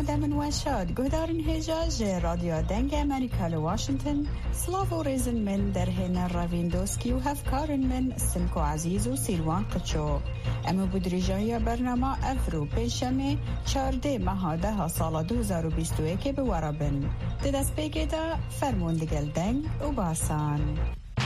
من وشاد گهدارن هجاج رادیو دنگ امریکا لواشنطن سلاف و ريزن من درهن راویندوسکی و هفکارن من سمکو عزیز و سیروان قچو اما بدریجای برنامه افرو پیشمه 14 ماه سال 2021 به ورابن دست بگه دا فرموندگل دنگ و باسان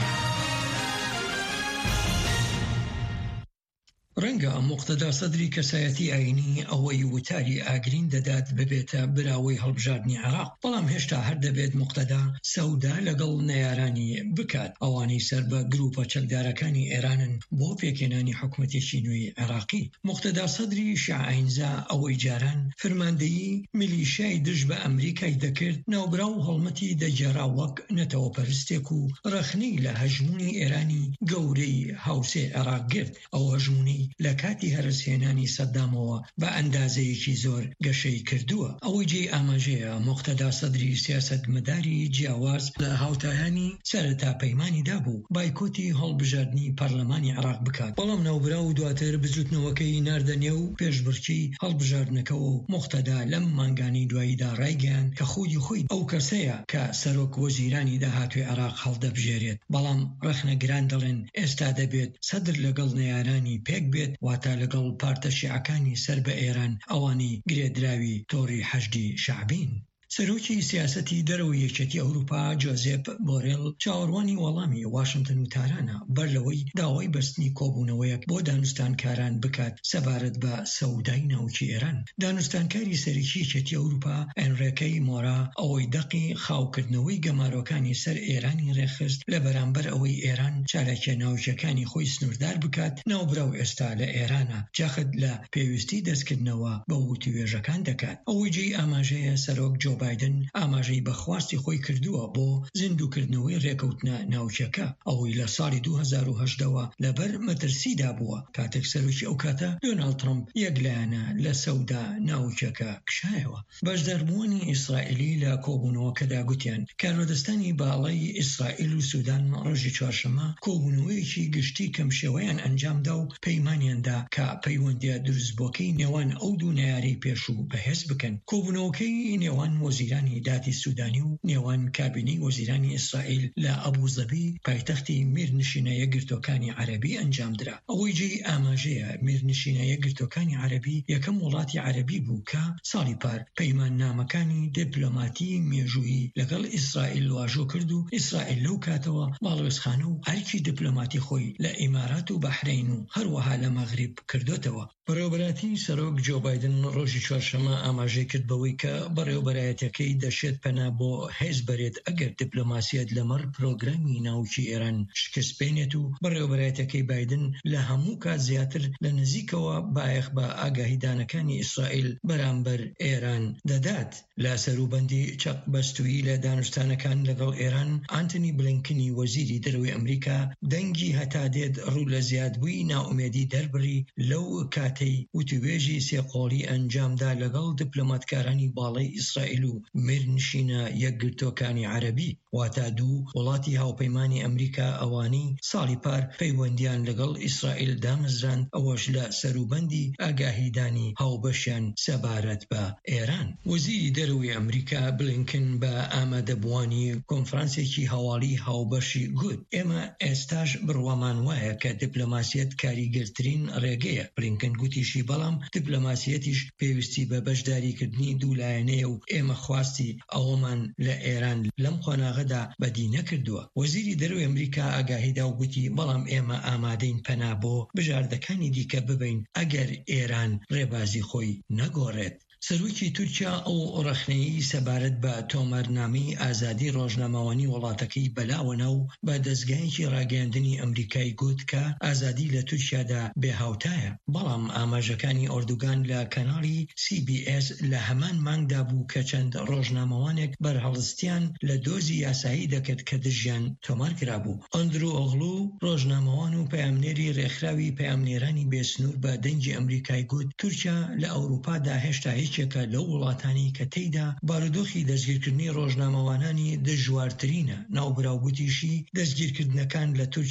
ڕەنگە مقتەدا سەدری کەسایەتی ئاینی ئەوەی وتاری ئاگرین دەدات ببێتە براوەی هەڵبژاردنی عێراق، بەڵام هێشتا هەر دەبێت مقتەدا سەودا لەگەڵ نەیارانی بکات. ئەوانەی سەر بە گروپە چەکدارەکانی ئێرانن بۆ پێکێنانی حکومەتێکی نوێی عێراقی. مقتەدا سەدری شیع ئاینزا ئەوەی جاران فەرماندەیی میلیشیای دژ بە ئەمریکای دەکرد، ناوبراو هەڵمەتی دەجێرا وەک نەتەوەپەرستێک و ڕەخنەی لە هەژمونی ئێرانی گەورەی هاوسێ عێراق گرت. ئەو هەژمونی لە کاتی هەرسهێنانی سەدامەوە بە ئەندازەیەکی زۆر گەشەی کردووە. ئەوەی جێی ئاماژەیە مقتەدا سەدری سیاسەتمەداری جیاواز لە هاوتایانی سەرەتا پەیمانیدا بوو بایکۆتی هەڵبژاردنی پەرلەمانی عێراق بکات، بەڵام ناوبراو و دواتر بزوتنەوەکەی ناردەنێ و پێشبڕکێی هەڵبژاردنەکەەوە و مقتەدا لەم مانگانی دواییدا ڕایگەیاند کە خودی ئەو کەسەیە کە سەرۆک وەزیرانی داهاتوی عێراق هەڵدەبژێرێت، بەڵام ڕەخنەگران دەڵێن ئێستا دەبێت سەدر لەگەڵ نەیارانی پێک بێت، واتە لەگەڵ پارتە شیعەکانی سەر بە ئێران ئەوانی گرێدراوی تۆڕی حەشدی شەعبین. سەرۆکی سیاسەتی دەرەوەی یەکێتی ئەوروپا جۆزێپ بۆرێل چاوەڕوانی وەڵامی واشنگتن و تارانە بەر لەوەی داوای بەستنی کۆبوونەوەیەک بۆ دانوستانکاران بکات سەبارەت بە سەودای ناوکی ئێران. دانوستانکاری سەرەکی یەکێتی ئەوروپا ئەنڕێکەی مۆرا ئەوەی دەقی خاوکردنەوەی گەمارۆکانی سەر ئێرانی ڕێخست لە بەرامبەر ئەوەی ئێران چالاکیە ناوچەکانی خۆی سنووردار بکات، ناوبراو ئێستا لە ئێرانە جاخت لە پێویستی دەستکردنەوە بە وتوێژەکان دەکات. ئەوەی جێی ئاماژەیە سەرۆک جۆ بایدن ئاماژەی بەخواستی خۆی کردووە بۆ زیندووکردنەوەی ڕێکەوتنە ناوچەکە، ئەوەی لە ساڵی 2018ەوە لەبەر مەترسیدا بووە کاتێک سەرۆکی ئەو کاتە دۆناڵد ترەمپ یەکلایەنە لە سەودا ناوچەکە کشایەوە. بەشداربوونی ئیسرائیلی لە کۆبوونەوەکەدا گوتیان کارۆدەستانی باڵای ئیسرائیل و سوودان ڕۆژی چوارشەممە کۆبوونەوەیەکی گشتی کەم شێوەیان ئەنجامدا و پەیمانیاندا کە پەیوەندیە دروستبووەکەی نێوان ئەو دوو نەیارەی پێشوو بەهێز بکەن. کۆبوونەوەکەی نێوان وەزیرانی دادی سوودانی و نێوان کابینەی وەزیرانی ئیسرائیل لە ئەبوزەبی پایتەختی میرنشینە یەکگرتوەکانی عەرەبی ئەنجامدرا. ئەوەی جێی ئاماژەیە میرنشینە یەکگرتوەکانی عەرەبی یەکەم وڵاتی عەرەبی بوو کە ساڵی پار پەیماننامەکانی دیپلۆماتی مێژوویی لەگەڵ ئیسرائیل واژۆ کرد و ئیسرائیل لەو کاتەوە باڵوێزخانە و ئەرکی دیپلۆماتی خۆی لە ئیمارات و بەحرین و هەروەها لە مەغریب کردوتەوە. بەڕێوەبەراتی سەرۆک جۆ بایدن ڕۆژی چوارشەممە ئاماژەی کرد بەوەی کە بەڕێوەبەرایەتەکەی دەشێت پەنا بۆ هێز بەرێت ئەگەر دیپلۆماسیەت لەمەڕ پرۆگرامی ناوچی ئێران شکست بێنێت و بەڕێوەبەرایەتەکەی بایدن لە هەموو کات زیاتر لە نزیکەوە بایەخ بە ئاگاهیدانەکانی ئیسرائیل بەرامبەر ئێران دەدات. لە سەروبەندی چەق بەستووی لە دانوستانەکان لەگەڵ ئێران ئانتنی بلینکنی وەزیری دەرەوەی ئەمریکا دەنگی هەتا دێت ڕوو لە زیادبووی ناومێدی دەربڕی لەو کاتەی وتوێژی سێقۆڵی ئەنجامدا لەگەڵ دیپلۆماتکارانی باڵای ئیسرائیل و میرنشینە یەکگرتوەکانی عەرەبی، واتە دوو وڵاتی هاوپەیمانی ئەمریکا ئەوانی ساڵی پار پەیوەندیان لەگەڵ ئیسرائیل دامەزراند، ئەوەش لە سەروبەندی ئاگاهیدانی هاوبەشیان سەبارەت بە ئێران. وەزیری دەرەوەی ئەمریکا بلینکن بە ئامادەبوانی کۆنفرانسێکی هەواڵی هاوبەشی گوت ئێمە ئێستاش بڕوامان وایە کە دیپلۆماسیەت کاریگەرترین ڕێگەیە. بلینکن گوتیشی بەڵام دیپلۆماسیەتیش پێویستی بە بەشداریکردنی دوولایەنەیە و ئێمە خواستی ئەوەمان لە ئێران لەم خۆناغەدا بەدی نەکردووە. وەزیری دەرەوەی ئەمریکا ئاگاهیدا و گوتی بەڵام ئێمە ئامادەین پەنا بۆ بژاردەکانی دیکە ببین ئەگەر ئێران ڕێبازی خۆی نەگۆڕێت. سەرۆکی تورکیا ئەو ڕەخنەیی سەبارەت بە تۆمارنامەی ئازادی ڕۆژنامەوانی وڵاتەکەی بەلاوەنە و بە دەستگایەکی ڕاگەیاندنی ئەمریکای گوت کە ئازادی لە تورکیادا بێهاوتایە، بەڵام ئاماژەکانی ئۆردوگان لە کەناڵی CBS لە هەمان مانگدا بوو کە چەند ڕۆژنامەوانێک بەرهەڵستیان لە دۆزی یاسایی دەکرد کە دژیان تۆمارکرا بوو. ئەندرو ئۆغلو ڕۆژنامەوان و پەیامنێری ڕێکخراوی پەیامنێرانی بێسنوور بە دەنگی ئەمریکای گوت تورکیا لە ئەوروپادا هێشتا یەکێکە لەو وڵاتانی کە تێیدا بارودۆخی دەستگیرکردنی ڕۆژنامەوانانی دژوارترینە. ناوبراوگوتیشی دەستگیرکردنەکان لە تورکیا